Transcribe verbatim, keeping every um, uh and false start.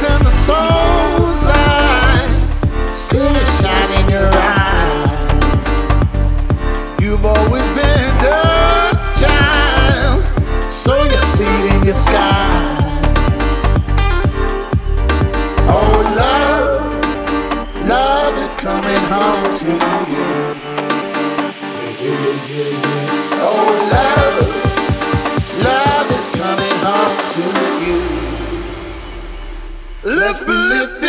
in the soul's light. See it shine in your eye. You've always been God's child, sow your seed in your sky. Oh, love, love is coming home to you. Yeah, yeah, yeah, yeah. Oh, love, love is coming home to you. Let's believe.